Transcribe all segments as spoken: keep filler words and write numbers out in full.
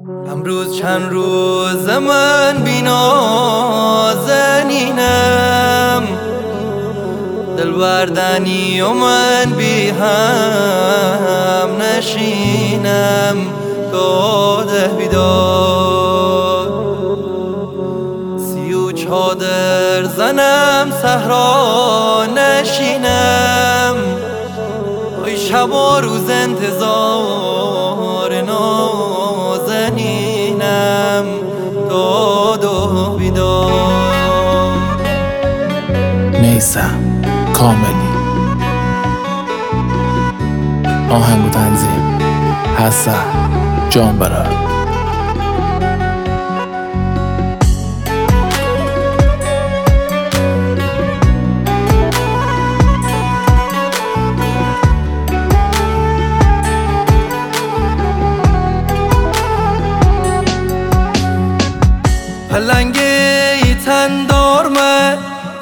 امروز چند روز من بی نازنینم، دل بردنی و من بی هم نشینم. داده بیدار سی و چادر زنم صحرا نشینم. ای شب و روز انتظار نازنینم. داد و بیدار. میثم کاملی. آهنگ و تنظیم حسن جانبرا. پلنگی تندار من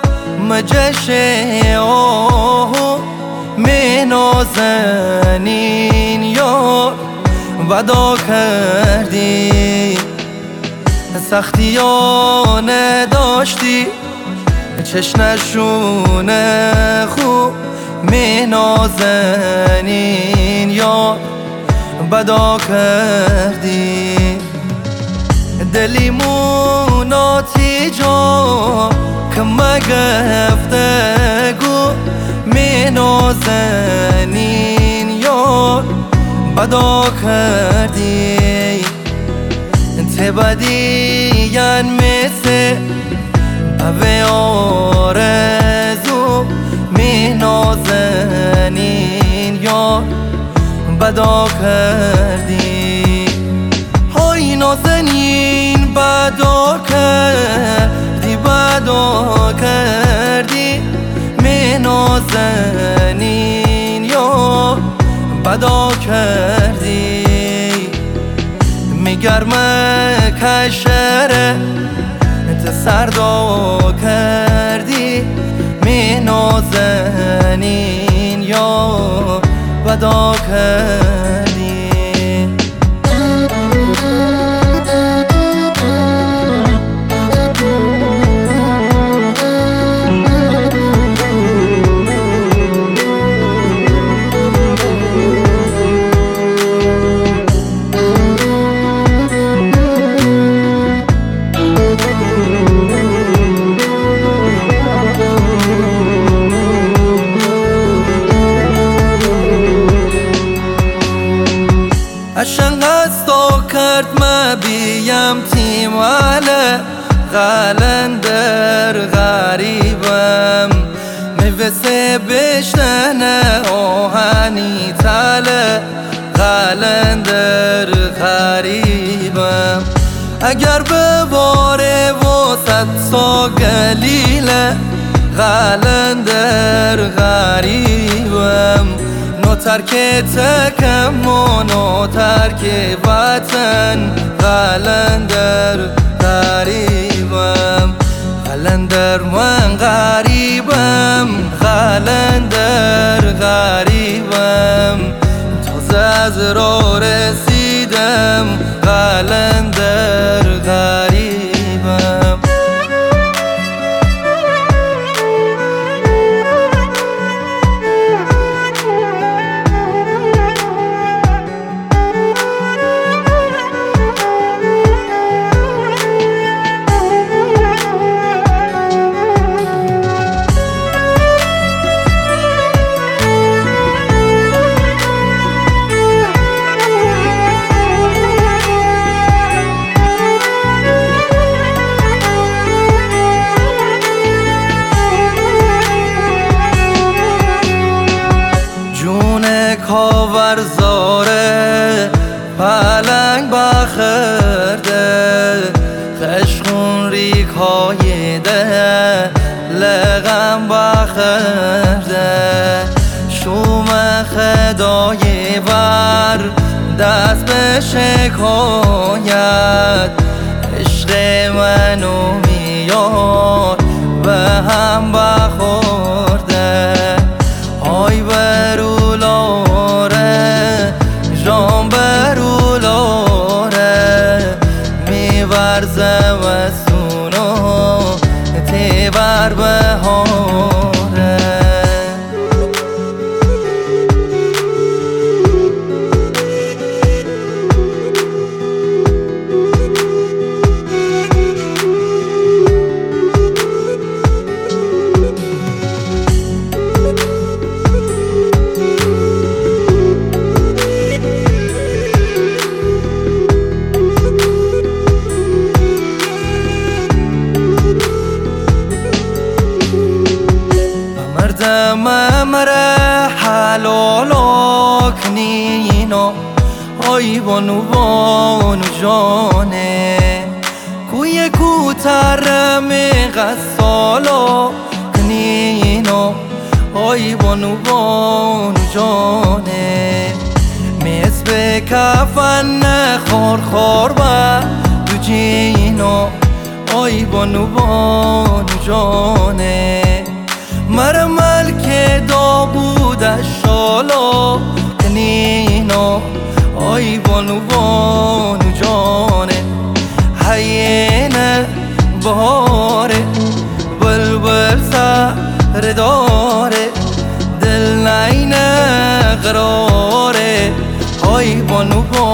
مجشه آهو می نازنین یار ودا کردی. سختیانه داشتی چشنشونه خوب می نازنین یار ودا کردی. دلیموناتی جا که مگفته گو می نازنین یار بدا کردی. تبدیین مثل به آرزو می نازنین یار بدا کردی. های نازنین بدا کردی بدا کردی می نازنین یار بدا کردی. میگرمه کشره انت سردا کردی می نازنین یار بدا کردی. عشق استا کرد ما بیم تیماله قلندر غریبم میوسه بشتنه آهنی تاله قلندر غریبم. اگر به باره وسط سا گلیله قلندر غریبم. نو ترک تکم و نو ترک وطن قلندر غریبم. قلندر من غریبم قلندر غریبم. تازه از راه رسیدم قلندر غریبم. کاورزاره پلنگ بخرده خشخون ریکای ده لغم بخرده. شوم خدای بر دست به شکایت عشق منو میاد به هم بخورده. آی برولاره جان برولاره زمستونو تیبر بهاره ممره حلالو کنینو آی بانو بانو جانه کوی کوترم غسالو کنینو آی بانو بانو جانه میز به کفن خور خور با دو جینو آی بانو بانو جانه مر ملک داوود شالا کنینو آی بانو بانو جانه حینه بهاره بلبل سر داره دل نینه قراره آی بانو بانو